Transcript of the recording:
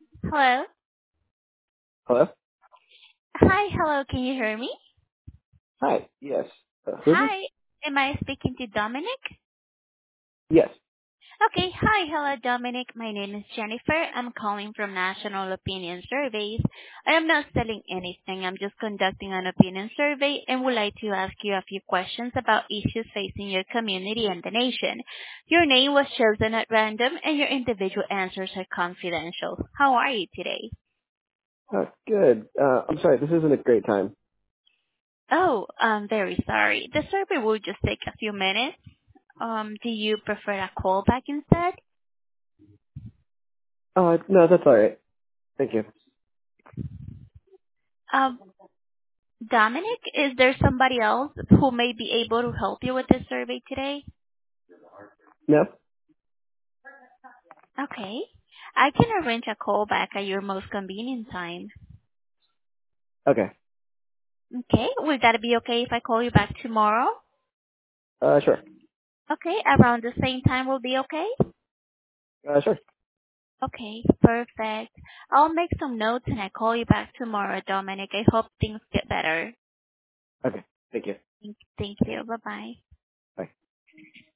Hello. Hello? Hi, hello, can you hear me? Hi. Yes. Who's this? Hi, am I speaking to Dominic? Yes. Okay, hi, hello Dominic. My name is Jennifer. I'm calling from National Opinion Surveys. I am not selling anything. I'm just conducting an opinion survey and would like to ask you a few questions about issues facing your community and the nation. Your name was chosen at random and your individual answers are confidential. How are you today? Good. I'm sorry, this isn't a great time. Oh, I'm very sorry. The survey will just take a few minutes. Do you prefer a call back instead? No, that's alright. Thank you. Um, Dominic, is there somebody else who may be able to help you with this survey today? No? Okay. I can arrange a call back at your most convenient time. Okay. Okay. Will that be okay if I call you back tomorrow? Sure. Okay. Around the same time will be okay? Sure. Okay. Perfect. I'll make some notes and I call you back tomorrow, Dominic. I hope things get better. Okay. Thank you. Thank you. Bye-bye. Bye.